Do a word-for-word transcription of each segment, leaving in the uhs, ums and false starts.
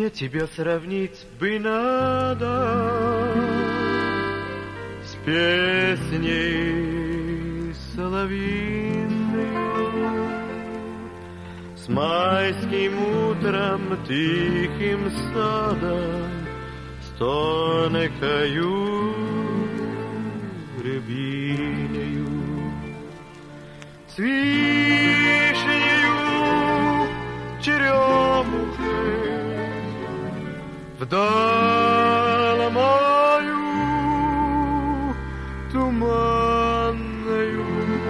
Мне тебя сравнить бы надо с песней соловьиной, с майским утром тихим садом, с тонкою рябиною, с вишнею черемухой, вдаль мою туманною,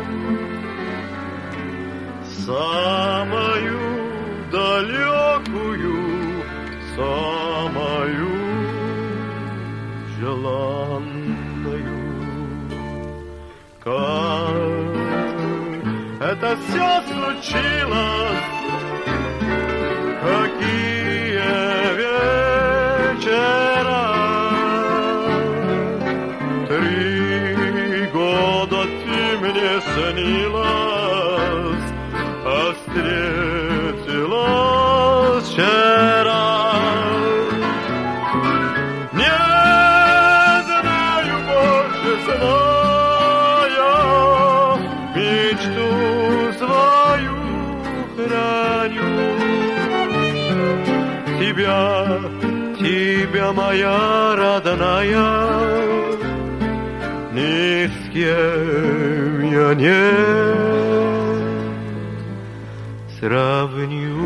самою далекую, самою желанную. Как это все случилось, какие вечера, три года ты мне снилась, а встретилась вчера. Не знаю больше, зная, мечту свою храню. Тебя, тебя, моя родная, ни с кем я не сравню.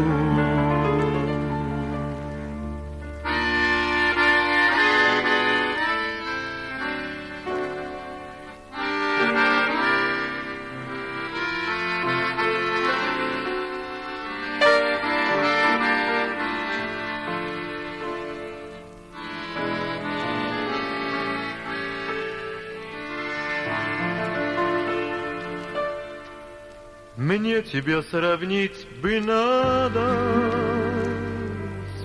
Мне тебя сравнить бы надо с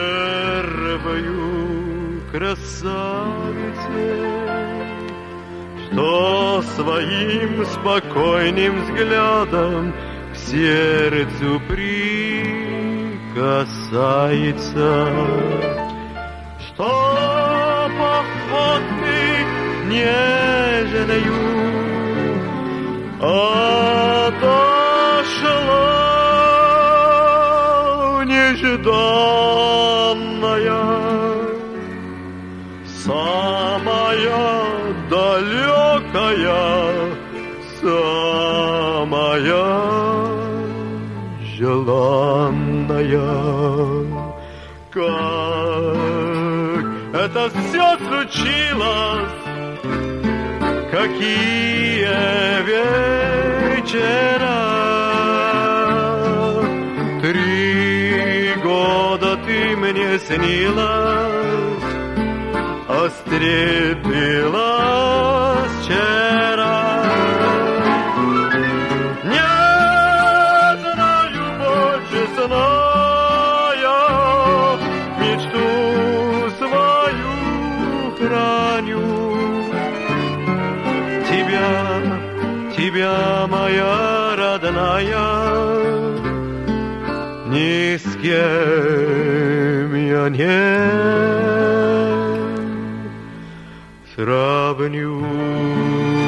первою красавицей, что своим спокойным взглядом к сердцу прикасается, что походкой нежною отошла нежданная, самая далекая, самая желанная. Как это все случилось, какие вечера, три года ты мне снилась, а встретилась вчера. Не знаю больше, зная, мечту свою храню. Тебя, тебя, моя родная, ни с кем я не сравню.